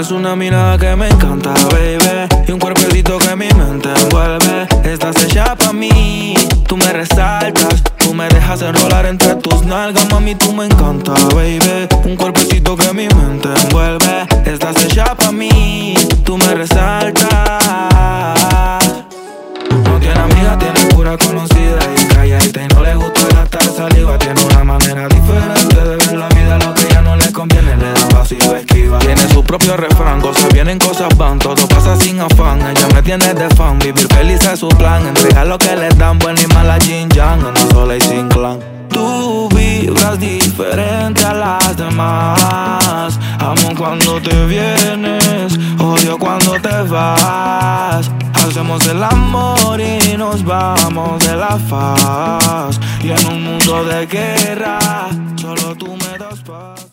Tienes una mirada que me encanta, baby, y un cuerpecito que mi mente envuelve. Estás hecha pa' mí, tú me resaltas, tú me dejas enrolar entre tus nalgas. Mami, tú me encanta, baby, un cuerpecito que mi mente envuelve. Estás hecha pa' mí, tú me resaltas. No tiene amiga, tiene pura conocida y calladita y no le gusta gastar saliva. Tiene una manera diferente de ver la vida, lo que ella no le conviene le da vacío, esquiva. Tiene su propio refrán, cosas vienen, cosas van, todo pasa sin afán. Ella me tiene de fan, vivir feliz es su plan. Entregar lo que le dan, buena y mala Jin Yang, anda sola y sin clan. Tú vibras diferente a las demás. Amo cuando te vienes, odio cuando te vas. Hacemos el amor y nos vamos de la faz. Y en un mundo de guerra, solo tú me das paz.